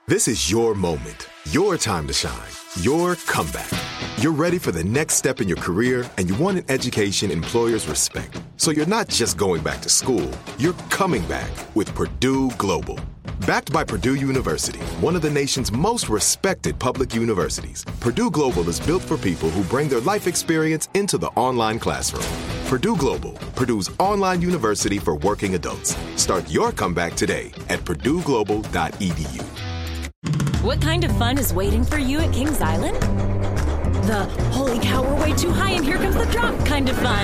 This is your moment, your time to shine, your comeback. You're ready for the next step in your career, and you want an education employers respect. So you're not just going back to school, you're coming back with Purdue Global. Backed by Purdue University, one of the nation's most respected public universities, Purdue Global is built for people who bring their life experience into the online classroom. Purdue Global, Purdue's online university for working adults. Start your comeback today at purdueglobal.edu. What kind of fun is waiting for you at Kings Island? The holy cow, we're way too high and here comes the drop kind of fun.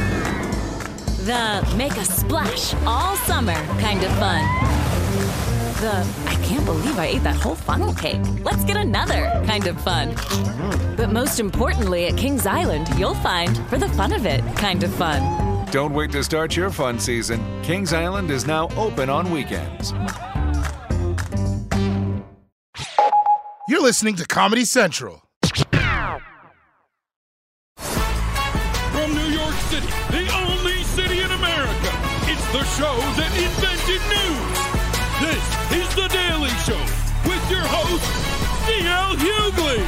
The make a splash all summer kind of fun. The I can't believe I ate that whole funnel cake. Let's get another kind of fun. But most importantly, at Kings Island, you'll find for the fun of it kind of fun. Don't wait to start your fun season. Kings Island is now open on weekends. You're listening to Comedy Central. From New York City, the only city in America, it's the show that invented news. This is The Daily Show with your host, D.L. Hughley.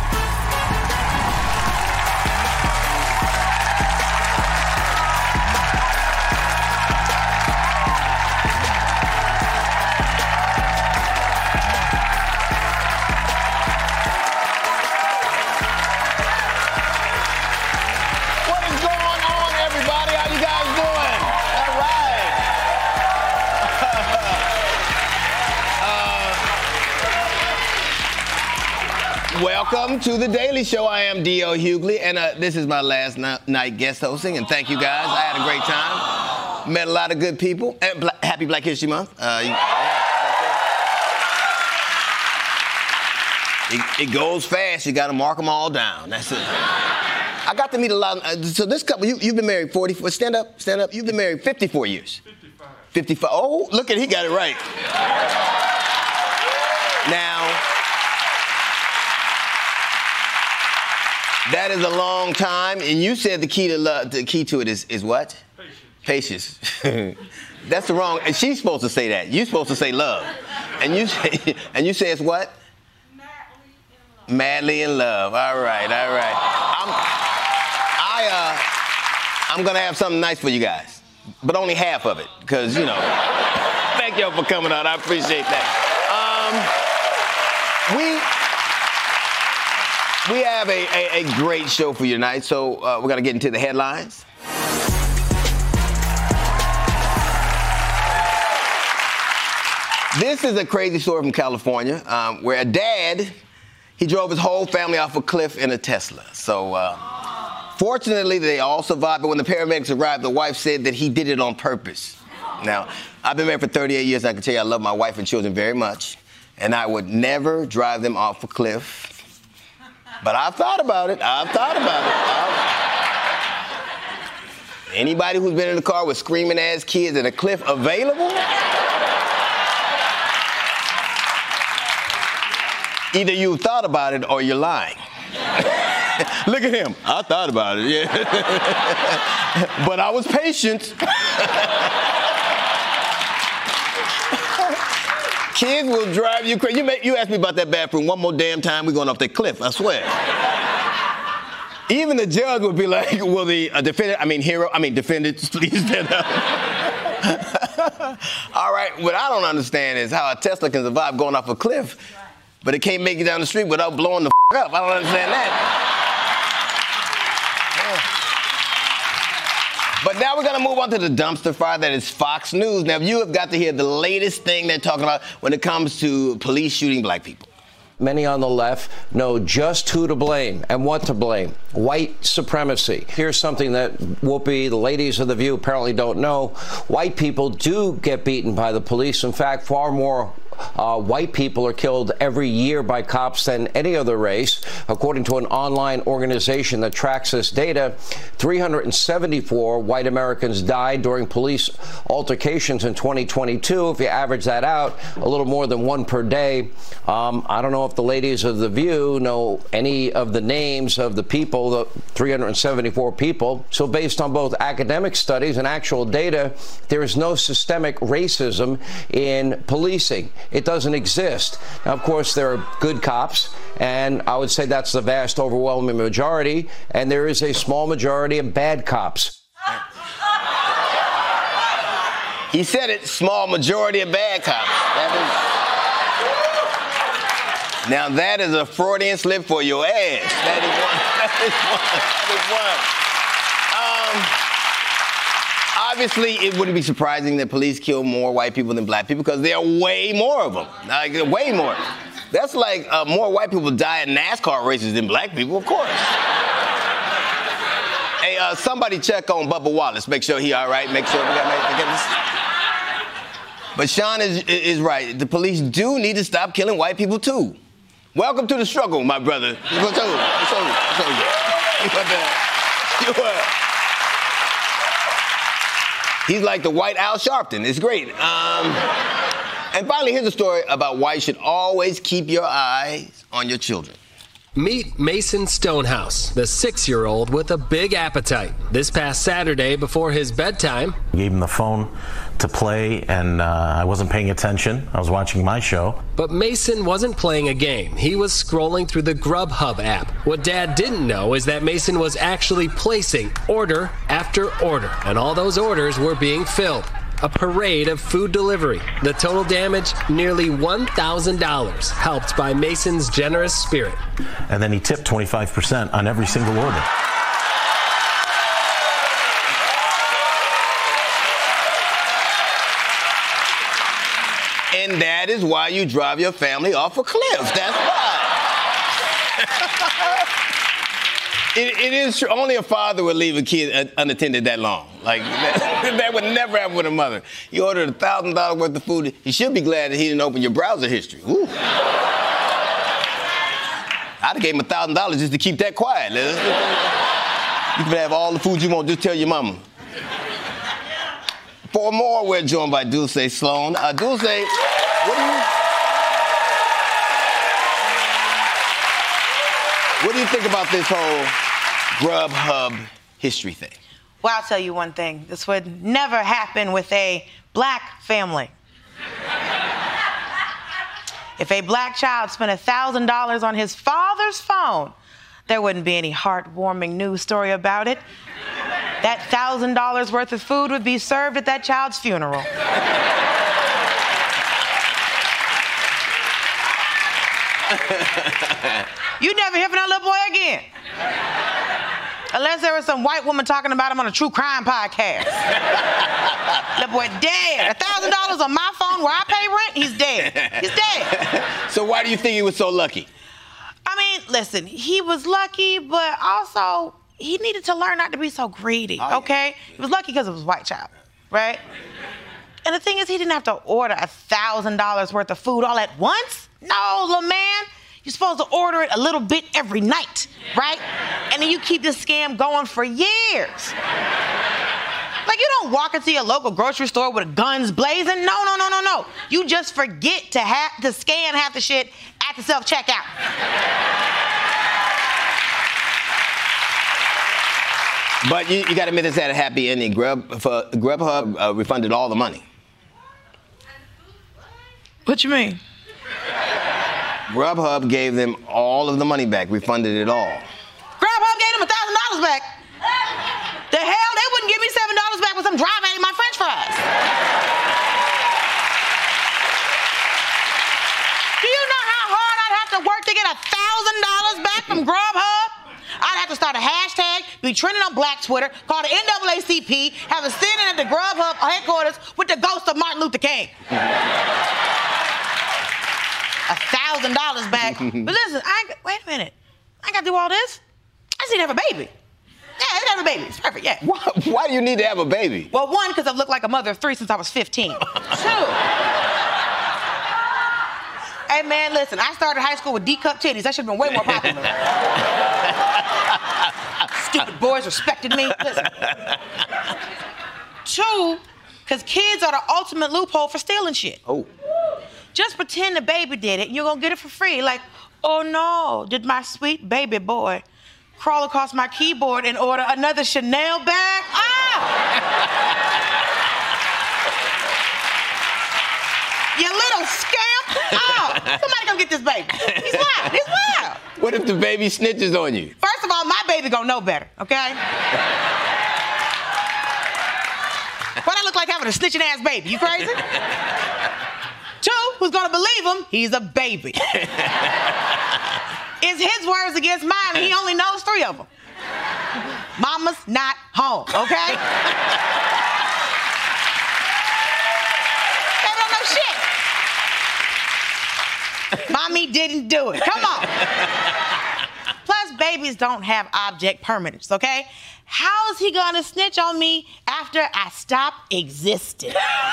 Welcome to The Daily Show. I am D.L. Hughley, and this is my last night guest hosting, and thank you guys. I had a great time. Met a lot of good people. Happy Black History Month. It goes fast. You got to mark them all down. That's it. I got to meet a lot. So this couple, you've been married 44. Stand up. You've been married 54 years. 55. Oh, look at he got it right. Now, that is a long time, and you said the key to love, the key to it is what? Patience. That's the wrong. And she's supposed to say that. You're supposed to say love, and you say it's what? Madly in love. All right. I'm gonna have something nice for you guys, but only half of it, because you know. Thank y'all for coming out. I appreciate that. We have a great show for you tonight, so we're going to get into the headlines. This is a crazy story from California, where a dad, he drove his whole family off a cliff in a Tesla. So, fortunately, they all survived, but when the paramedics arrived, the wife said that he did it on purpose. Now, I've been married for 38 years, and I can tell you I love my wife and children very much, and I would never drive them off a cliff. But I've thought about it. Anybody who's been in a car with screaming ass kids and a cliff available? Either you thought about it or you're lying. Look at him. I thought about it, yeah. But I was patient. Kids will drive you crazy. You asked me about that bathroom one more damn time, we're going off that cliff, I swear. Even the judge would be like, will the defendants please stand up? All right, what I don't understand is how a Tesla can survive going off a cliff, but it can't make it down the street without blowing the up. I don't understand that. But now we're going to move on to the dumpster fire that is Fox News. Now, you have got to hear the latest thing they're talking about when it comes to police shooting black people. Many on the left know just who to blame and what to blame. White supremacy. Here's something that Whoopi, the ladies of The View, apparently don't know. White people do get beaten by the police. In fact, far more white people are killed every year by cops than any other race. According to an online organization that tracks this data, 374 white Americans died during police altercations in 2022. If you average that out, a little more than one per day. I don't know if the ladies of The View know any of the names of the people, the 374 people. So based on both academic studies and actual data, there is no systemic racism in policing. It doesn't exist. Now, of course, there are good cops, and I would say that's the vast, overwhelming majority, and there is a small majority of bad cops. He said it, small majority of bad cops. Now that is a Freudian slip for your ass. That is one. Obviously, it wouldn't be surprising that police kill more white people than black people because there are way more of them. Like, way more. That's like more white people die in NASCAR races than black people, of course. Hey, somebody check on Bubba Wallace. Make sure he all right. Make sure we got this. But Sean is right. The police do need to stop killing white people, too. Welcome to the struggle, my brother. He's like the white Al Sharpton. It's great. And finally, here's a story about why you should always keep your eyes on your children. Meet Mason Stonehouse, the 6-year-old with a big appetite. This past Saturday, before his bedtime, I gave him the phone to play, and I wasn't paying attention. I was watching my show. But Mason wasn't playing a game. He was scrolling through the Grubhub app. What Dad didn't know is that Mason was actually placing order after order, and all those orders were being filled. A parade of food delivery. The total damage, nearly $1,000, helped by Mason's generous spirit. And then he tipped 25% on every single order. And that is why you drive your family off a cliff. That's why. It is true. Only a father would leave a kid unattended that long. Like, that would never happen with a mother. You ordered $1,000 worth of food. You should be glad that he didn't open your browser history. Ooh. I'd have gave him $1,000 just to keep that quiet. You can have all the food you want. Just tell your mama. For more, we're joined by Dulce Sloan. Dulce, what do you think about this whole Grubhub history thing? Well, I'll tell you one thing. This would never happen with a black family. If a black child spent $1,000 on his father's phone, there wouldn't be any heartwarming news story about it. That $1,000 worth of food would be served at that child's funeral. You'd never hear from that little boy again. Unless there was some white woman talking about him on a true crime podcast. That boy dead. $1,000 on my phone where I pay rent, he's dead. He's dead. So why do you think he was so lucky? I mean, listen, he was lucky, but also he needed to learn not to be so greedy, okay? He was lucky because it was a white child, right? And the thing is, he didn't have to order $1,000 worth of food all at once. No, little man. You're supposed to order it a little bit every night, right? And then you keep this scam going for years. Like, you don't walk into your local grocery store with guns blazing. No. You just forget to scan half the shit at the self-checkout. But you got to admit this had a happy ending. Grubhub refunded all the money. What you mean? Grubhub gave them all of the money back, refunded it all. Grubhub gave them $1,000 back. The hell? They wouldn't give me $7 back with some drive out of my French fries. Do you know how hard I'd have to work to get $1,000 back from Grubhub? I'd have to start a hashtag, be trending on Black Twitter, call the NAACP, have a sit-in at the Grubhub headquarters with the ghost of Martin Luther King. $1,000 back. But listen, wait a minute. I ain't got to do all this. I just need to have a baby. Yeah, I need to have a baby. It's perfect, yeah. Why do you need to have a baby? Well, one, because I've looked like a mother of 3 since I was 15. 2. Hey, man, listen, I started high school with D-cup titties. That should have been way more popular. Stupid boys respected me. Listen. 2, because kids are the ultimate loophole for stealing shit. Oh. Just pretend the baby did it, and you're going to get it for free. Like, oh, no, did my sweet baby boy crawl across my keyboard and order another Chanel bag? Ah! You little scam Oh, somebody come get this baby. He's wild. He's wild. What if the baby snitches on you? First of all, my baby gonna know better, okay? What I look like having a snitching ass baby? You crazy? 2, who's gonna believe him? He's a baby. It's his words against mine, and he only knows 3 of them. Mama's not home, okay? They don't know shit. Mommy didn't do it. Come on. Plus, babies don't have object permanence, okay? How is he gonna snitch on me after I stop existing?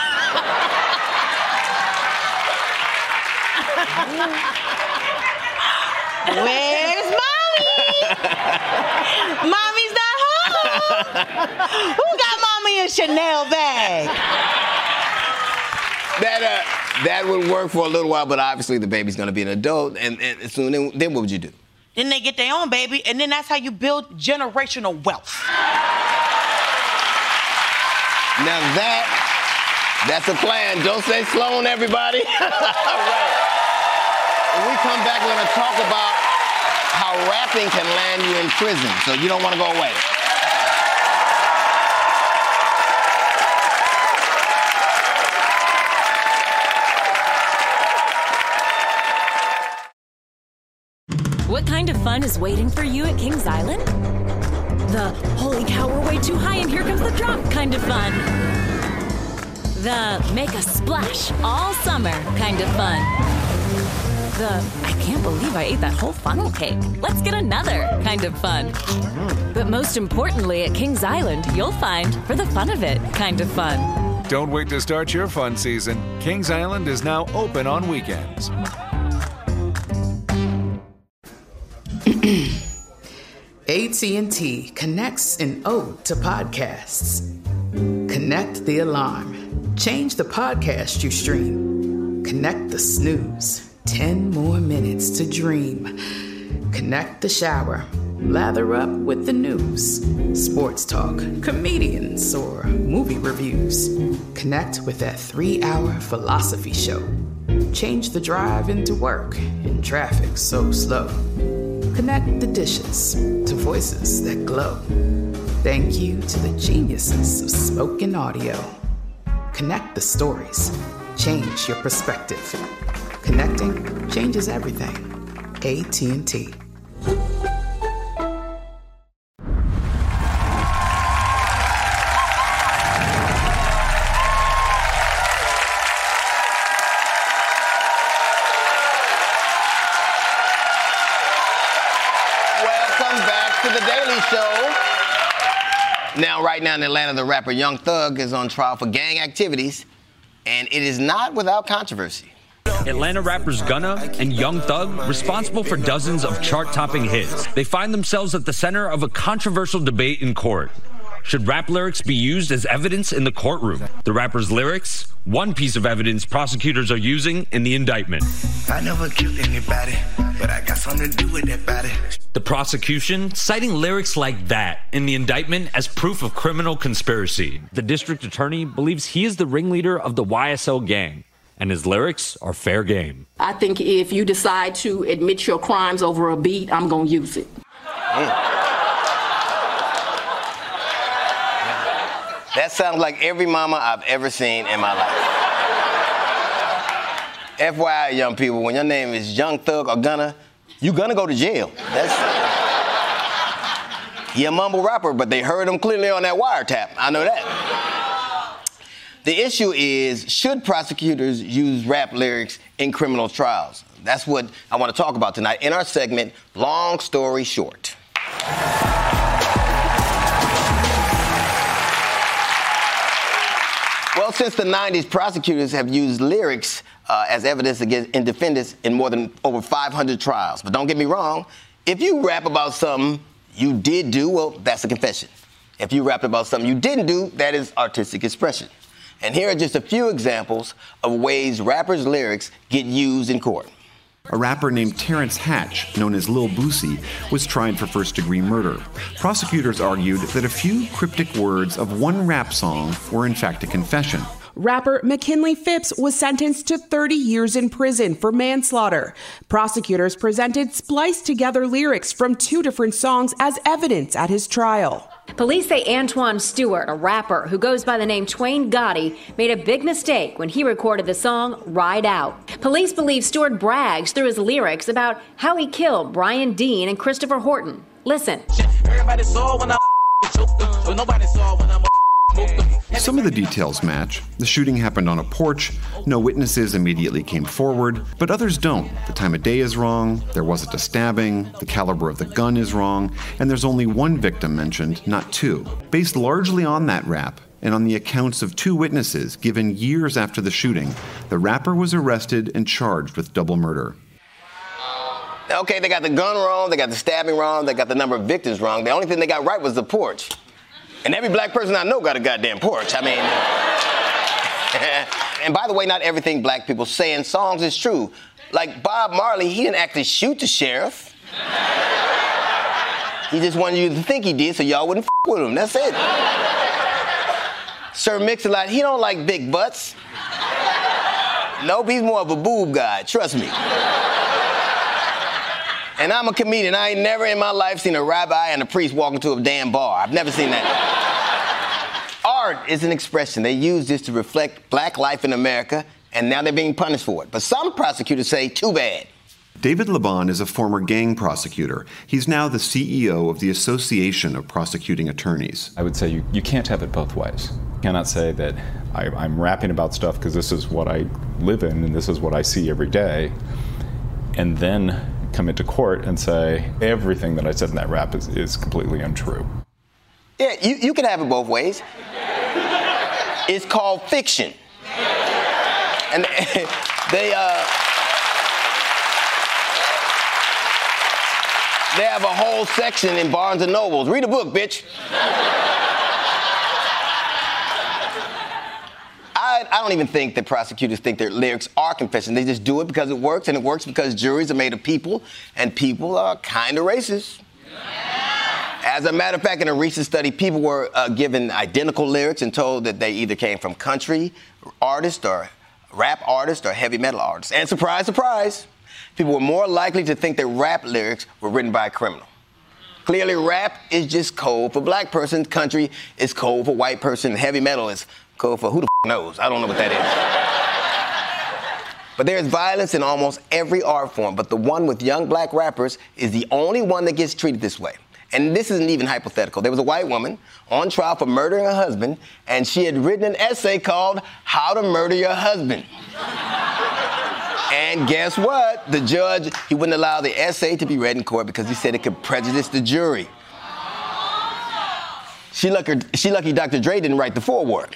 Where's Mommy? Mommy's not home. Who got Mommy a Chanel bag? That would work for a little while, but obviously the baby's going to be an adult, and soon then what would you do? Then they get their own baby, and then that's how you build generational wealth. Now that's a plan. Don't say Sloan, everybody. All right. When we come back, we're going to talk about how rapping can land you in prison, so you don't want to go away. What kind of fun is waiting for you at Kings Island? The holy cow, we're way too high and here comes the drop kind of fun. The make a splash all summer kind of fun. The I can't believe I ate that whole funnel cake. Let's get another kind of fun. But most importantly at Kings Island, you'll find for the fun of it kind of fun. Don't wait to start your fun season. Kings Island is now open on weekends. AT&T connects an ode to podcasts. Connect the alarm. Change the podcast you stream. Connect the snooze. 10 more minutes to dream. Connect the shower. Lather up with the news. Sports talk, comedians, or movie reviews. Connect with that 3-hour philosophy show. Change the drive into work in traffic so slow. Connect the dishes to voices that glow. Thank you to the geniuses of spoken audio. Connect the stories. Change your perspective. Connecting changes everything. AT&T. Now, right now in Atlanta, the rapper Young Thug is on trial for gang activities, and it is not without controversy. Atlanta rappers Gunna and Young Thug, responsible for dozens of chart-topping hits. They find themselves at the center of a controversial debate in court. Should rap lyrics be used as evidence in the courtroom? The rapper's lyrics, one piece of evidence prosecutors are using in the indictment. I never killed anybody, but I got something to do with that body. The prosecution citing lyrics like that in the indictment as proof of criminal conspiracy. The district attorney believes he is the ringleader of the YSL gang, and his lyrics are fair game. I think if you decide to admit your crimes over a beat, I'm going to use it. That sounds like every mama I've ever seen in my life. FYI, young people, when your name is Young Thug or Gunna, you gonna go to jail. He a mumble rapper, but they heard him clearly on that wiretap. I know that. The issue is, should prosecutors use rap lyrics in criminal trials? That's what I want to talk about tonight in our segment, Long Story Short. Well, since the 90s, prosecutors have used lyrics as evidence in defendants in more than over 500 trials. But don't get me wrong, if you rap about something you did do, well, that's a confession. If you rap about something you didn't do, that is artistic expression. And here are just a few examples of ways rappers' lyrics get used in court. A rapper named Terrence Hatch, known as Lil Boosie, was tried for first-degree murder. Prosecutors argued that a few cryptic words of one rap song were in fact a confession. rapper McKinley Phipps was sentenced to 30 years in prison for manslaughter. Prosecutors presented spliced together lyrics from 2 different songs as evidence at his trial. Police say Antoine Stewart, a rapper who goes by the name Twain Gotti, made a big mistake when he recorded the song Ride Out. Police believe Stewart brags through his lyrics about how he killed Brian Dean and Christopher Horton. Listen. Everybody saw when I but nobody saw when I Some of the details match. The shooting happened on a porch. No witnesses immediately came forward, but others don't. The time of day is wrong, there wasn't a stabbing, the caliber of the gun is wrong, and there's only one victim mentioned, not 2. Based largely on that rap, and on the accounts of 2 witnesses given years after the shooting, the rapper was arrested and charged with double murder. Okay, they got the gun wrong, they got the stabbing wrong, they got the number of victims wrong. The only thing they got right was the porch. And every black person I know got a goddamn porch. I mean, and by the way, not everything black people say in songs is true. Like Bob Marley, he didn't actually shoot the sheriff. He just wanted you to think he did so y'all wouldn't with him. That's it. Sir Mix-a-Lot, he don't like big butts. Nope, he's more of a boob guy, trust me. And I'm a comedian. I ain't never in my life seen a rabbi and a priest walk into a damn bar. I've never seen that. Art is an expression. They use this to reflect black life in America, and now they're being punished for it. But some prosecutors say, too bad. David Laban is a former gang prosecutor. He's now the CEO of the Association of Prosecuting Attorneys. I would say you can't have it both ways. You cannot say that I'm rapping about stuff because this is what I live in and this is what I see every day, and then come into court and say everything that I said in that rap is completely untrue. Yeah, you can have it both ways. It's called fiction. And they have a whole section in Barnes & Nobles. Read a book, bitch. I don't even think that prosecutors think their lyrics are confession. They just do it because it works, and it works because juries are made of people, and people are kind of racist. As a matter of fact, in a recent study, people were given identical lyrics and told that they either came from country artists or rap artists or heavy metal artists. And surprise, surprise, people were more likely to think that rap lyrics were written by a criminal. Clearly, rap is just code for black person, country is code for white person, heavy metal is code for who the knows. I don't know what that is. But there's violence in almost every art form, but the one with young black rappers is the only one that gets treated this way. And this isn't even hypothetical. There was a white woman on trial for murdering her husband, and she had written an essay called How to Murder Your Husband. And guess what? The judge, he wouldn't allow the essay to be read in court because he said it could prejudice the jury. She lucky Dr. Dre didn't write the foreword.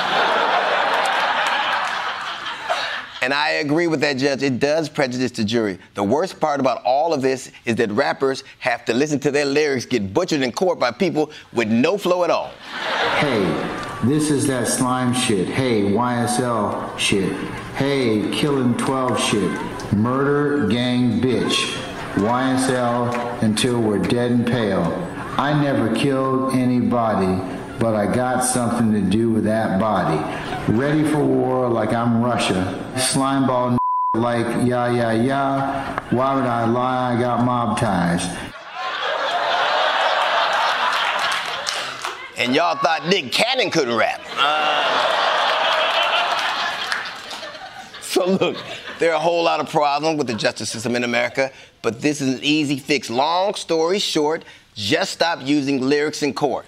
And I agree with that judge. It does prejudice the jury. The worst part about all of this is that rappers have to listen to their lyrics get butchered in court by people with no flow at all. Hey, this is that slime shit. Hey, YSL shit. Hey, killing 12 shit. Murder, gang, bitch. YSL until we're dead and pale. I never killed anybody, but I got something to do with that body. Ready for war like I'm Russia. Slimeball like yeah. Why would I lie? I got mob ties. And y'all thought Nick Cannon couldn't rap. So look, there are a whole lot of problems with the justice system in America, but this is an easy fix. Long story short, just stop using lyrics in court.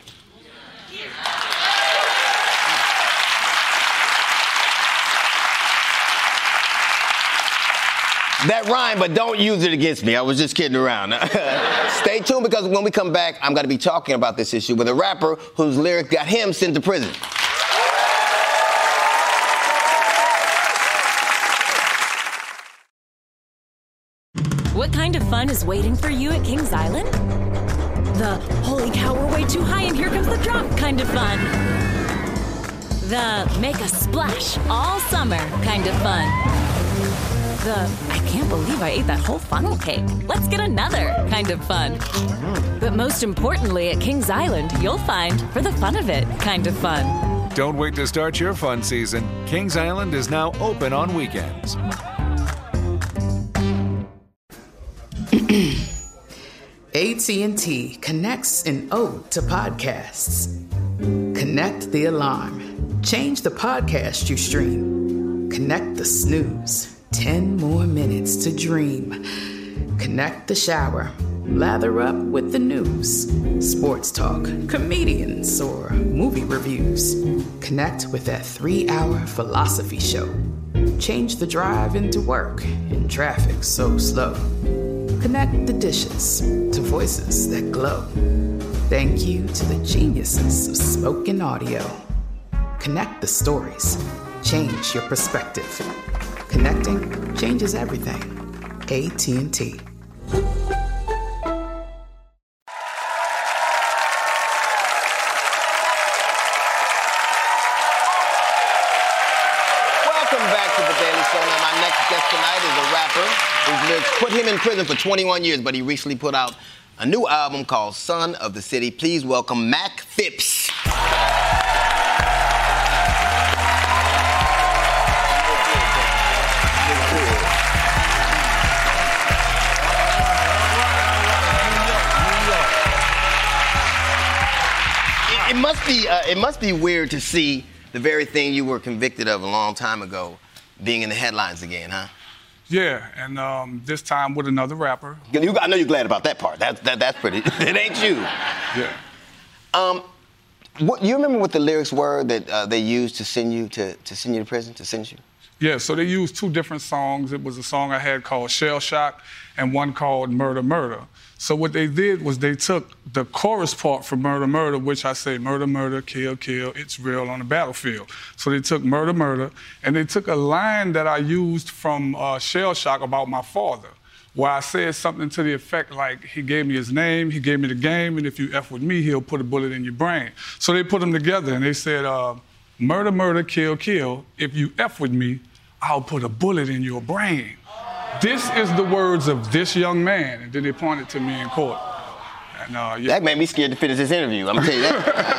That rhyme, but don't use it against me. I was just kidding around. Stay tuned, because when we come back, I'm going to be talking about this issue with a rapper whose lyrics got him sent to prison. What kind of fun is waiting for you at Kings Island? The holy cow, we're way too high and here comes the drop kind of fun. The make a splash all summer kind of fun. The I can't believe I ate that whole funnel cake. Let's get another kind of fun. But most importantly, at Kings Island, you'll find, for the fun of it, kind of fun. Don't wait to start your fun season. Kings Island is now open on weekends. AT&T connects an ode to podcasts. Connect the alarm. Change the podcast you stream. Connect the snooze. 10 more minutes to dream. Connect the shower. Lather up with the news. Sports talk, comedians, or movie reviews. Connect with that 3-hour philosophy show. Change the drive into work in traffic so slow. Connect the dishes to voices that glow. Thank you to the geniuses of spoken audio. Connect the stories. Change your perspective. Connecting changes everything. AT&T. Tonight is a rapper who's put him in prison for 21 years, but he recently put out a new album called Son of the City. Please welcome Mac Phipps. It must be weird to see the very thing you were convicted of a long time ago being in the headlines again, huh? Yeah, and this time with another rapper. I know you're glad about that part. That's pretty. It ain't you. Yeah. You remember what the lyrics were that they used to send you to prison, to send you? Yeah, so they used two different songs. It was a song I had called Shell Shock and one called Murder, Murder. So what they did was they took the chorus part for Murder, Murder, which I say, murder, murder, kill, kill, it's real on the battlefield. So they took Murder, Murder, and they took a line that I used from Shell Shock about my father, where I said something to the effect like, he gave me his name, he gave me the game, and if you F with me, he'll put a bullet in your brain. So they put them together, and they said, murder, murder, kill, kill, if you F with me, I'll put a bullet in your brain. This is the words of this young man. And then they pointed to me in court. And, That made me scared to finish this interview, I'm gonna tell you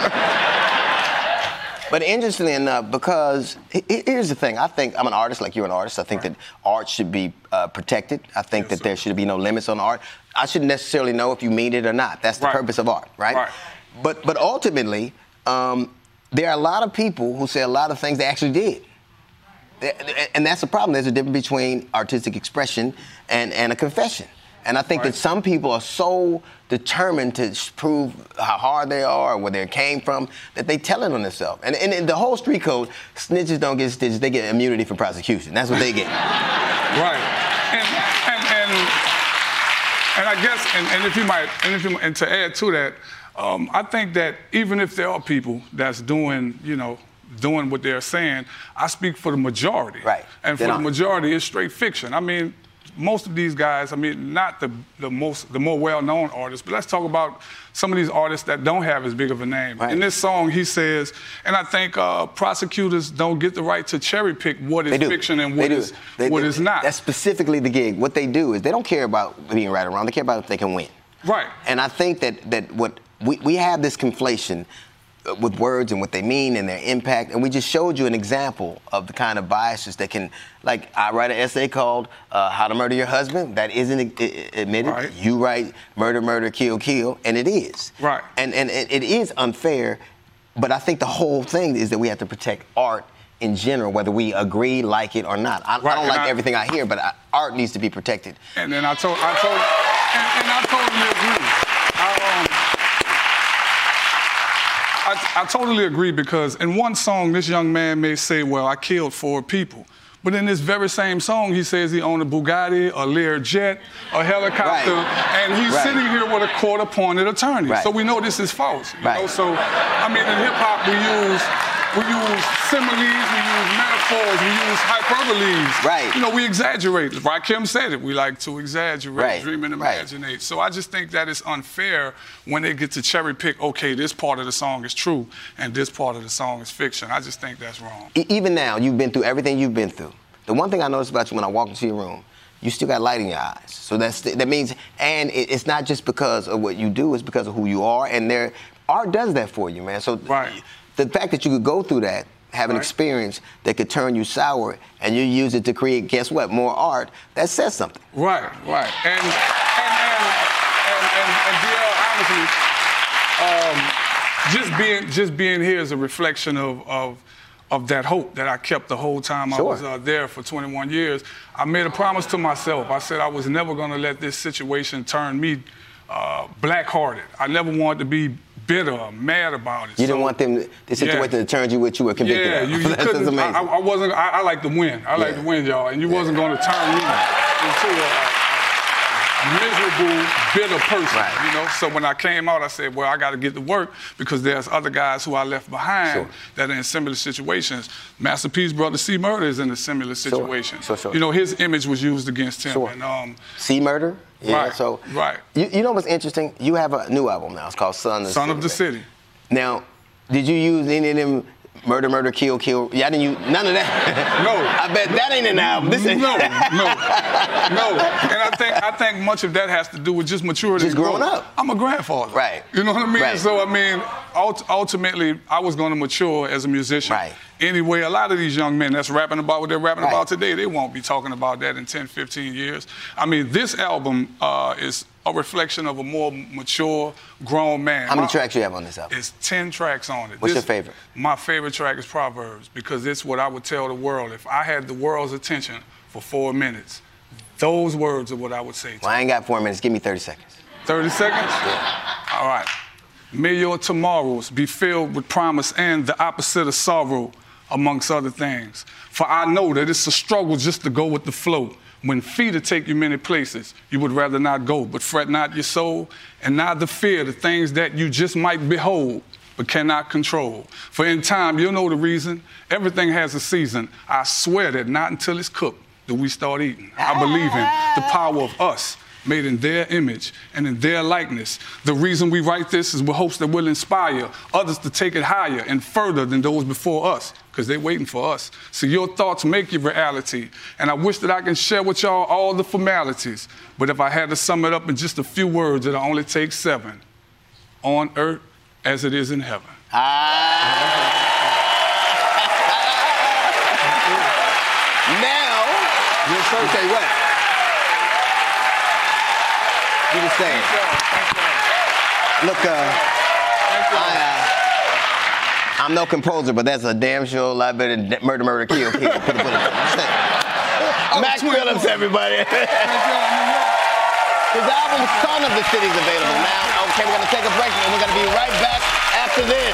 that. But interestingly enough, because here's the thing. I think I'm an artist like you're an artist. I think that art should be protected. I think that there should be no limits on art. I shouldn't necessarily know if you mean it or not. That's the purpose of art, right? But ultimately, there are a lot of people who say a lot of things they actually did. And that's the problem. There's a difference between artistic expression and a confession. And I think that some people are so determined to prove how hard they are or where they came from that they tell it on themselves. And in the whole street code, snitches don't get stitches. They get immunity from prosecution. That's what they get. Right. And I guess, and to add to that, I think that even if there are people that's doing what they're saying, I speak for the majority. Right. And for the majority, it's straight fiction. I mean, most of these guys, not the more well-known artists, but let's talk about some of these artists that don't have as big of a name. Right. In this song, he says, and I think prosecutors don't get the right to cherry pick what is fiction and what is not. That's specifically the gig. What they do is they don't care about being right or wrong. They care about if they can win. Right. And I think that what we have this conflation with words and what they mean and their impact, and we just showed you an example of the kind of biases that can, like, I write an essay called How to Murder Your Husband. That isn't admitted. Right. You write Murder, Murder, Kill, Kill, and it is. Right. And it is unfair, but I think the whole thing is that we have to protect art in general, whether we agree, like it or not. I don't like everything I hear, but art needs to be protected. And then I totally agree. I totally agree, because in one song, this young man may say, well, I killed 4 people. But in this very same song, he says he owned a Bugatti, a Lear jet, a helicopter, and he's sitting here with a court-appointed attorney. So we know this is false. You know? So, in hip-hop, we use similes, we use metaphors, we use hyperboles. Right. We exaggerate. Rakim said it. We like to exaggerate, dream and imaginate. So I just think that it's unfair when they get to cherry pick, okay, this part of the song is true and this part of the song is fiction. I just think that's wrong. Even now, you've been through everything you've been through. The one thing I noticed about you when I walk into your room, you still got light in your eyes. So that means, and it's not just because of what you do, it's because of who you are. And art does that for you, man. So the fact that you could go through that, have an experience that could turn you sour, and you use it to create, guess what, more art, that says something. Right. And DL, honestly, just being here is a reflection of that hope that I kept the whole time I was there for 21 years. I made a promise to myself. I said I was never going to let this situation turn me black-hearted. I never wanted to be bitter or mad about it. You didn't want the situation to turn you what you were convicted of. You couldn't. Amazing. I wasn't. I like to win. I like to win, y'all. And you wasn't going to turn me into a miserable, bitter person. You know. So when I came out, I said, well, I got to get to work because there's other guys who I left behind that are in similar situations. Master P's brother C Murder is in a similar situation. You know, his image was used against him. And, C Murder. Yeah, right. You know what's interesting? You have a new album now. It's called Son of the City. Now, did you use any of them murder, kill? Yeah, I didn't use none of that. No. I bet that ain't in the album. This ain't. No. And I think much of that has to do with just maturity. Just growing up. I'm a grandfather. Right. You know what I mean? Right. So, I mean, ultimately, I was going to mature as a musician. Right. Anyway, a lot of these young men that's rapping about what they're rapping about today, they won't be talking about that in 10, 15 years. I mean, this album is a reflection of a more mature, grown man. How many tracks you have on this album? It's 10 tracks on it. What's your favorite? My favorite track is Proverbs because it's what I would tell the world. If I had the world's attention for 4 minutes, those words are what I would say to Well, I ain't got 4 minutes. Give me 30 seconds. 30 seconds? Yeah. All right. May your tomorrows be filled with promise and the opposite of sorrow, amongst other things. For I know that it's a struggle just to go with the flow. When feet take you many places, you would rather not go, but fret not your soul, and neither fear the things that you just might behold, but cannot control. For in time, you'll know the reason. Everything has a season. I swear that not until it's cooked do we start eating. I believe in the power of us, made in their image and in their likeness. The reason we write this is with hopes that will inspire others to take it higher and further than those before us, because they're waiting for us. So your thoughts make your reality, and I wish that I can share with y'all all the formalities, but if I had to sum it up in just a few words, it'll only take 7. On earth as it is in heaven. Now, yes, sir, say what? You were saying. Look, I'm no composer, but that's a damn sure a lot better than murder, kill. Put it. Mac Phillips, everybody. His album, Son of the City, is available now. Okay, we're going to take a break, and we're going to be right back after this.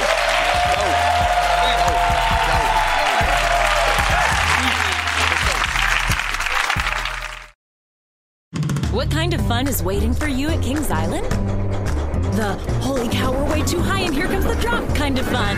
What kind of fun is waiting for you at Kings Island? The holy cow, we're way too high and here comes the drop kind of fun.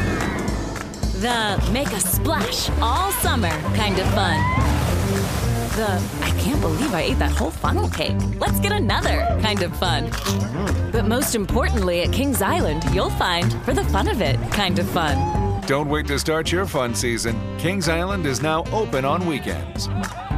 The make a splash all summer kind of fun. The I can't believe I ate that whole funnel cake. Let's get another kind of fun. But most importantly at Kings Island, you'll find for the fun of it kind of fun. Don't wait to start your fun season. Kings Island is now open on weekends.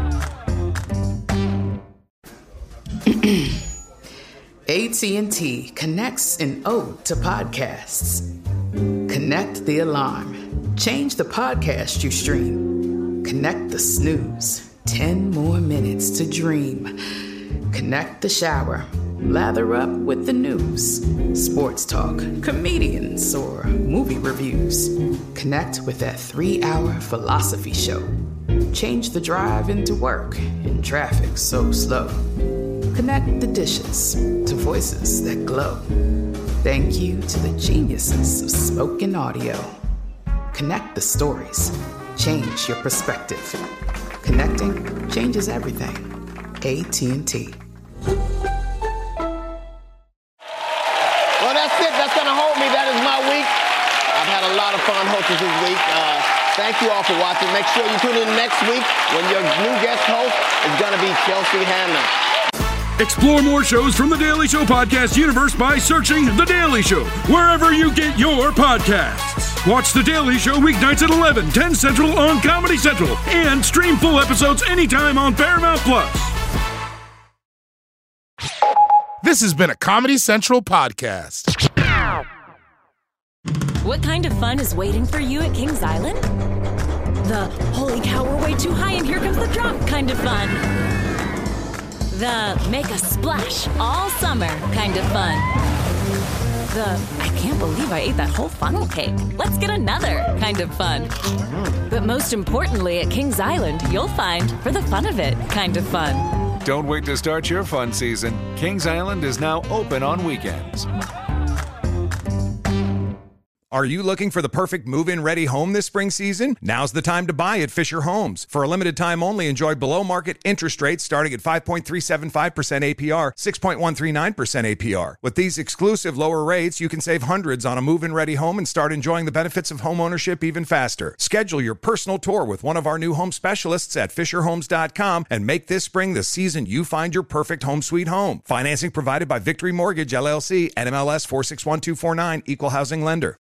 AT&T connects an ode to podcasts. Connect the alarm. Change the podcast you stream. Connect the snooze. 10 more minutes to dream. Connect the shower. Lather up with the news. Sports talk, comedians, or movie reviews. Connect with that 3-hour philosophy show. Change the drive into work in traffic so slow. Connect the dishes to voices that glow. Thank you to the geniuses of spoken audio. Connect the stories. Change your perspective. Connecting changes everything. AT&T. Well, that's it. That's going to hold me. That is my week. I've had a lot of fun hosting this week. Thank you all for watching. Make sure you tune in next week when your new guest host is going to be Chelsea Handler. Explore more shows from The Daily Show podcast universe by searching The Daily Show wherever you get your podcasts. Watch The Daily Show weeknights at 11, 10 Central on Comedy Central, and stream full episodes anytime on Paramount+. This has been a Comedy Central podcast. What kind of fun is waiting for you at Kings Island? The holy cow, we're way too high and here comes the drop kind of fun. The make a splash all summer kind of fun. The I can't believe I ate that whole funnel cake. Let's get another kind of fun. But most importantly, at Kings Island, you'll find for the fun of it kind of fun. Don't wait to start your fun season. Kings Island is now open on weekends. Are you looking for the perfect move-in ready home this spring season? Now's the time to buy at Fisher Homes. For a limited time only, enjoy below-market interest rates starting at 5.375% APR, 6.139% APR. With these exclusive lower rates, you can save hundreds on a move-in ready home and start enjoying the benefits of home ownership even faster. Schedule your personal tour with one of our new home specialists at FisherHomes.com and make this spring the season you find your perfect home sweet home. Financing provided by Victory Mortgage, LLC, NMLS 461249, Equal Housing Lender.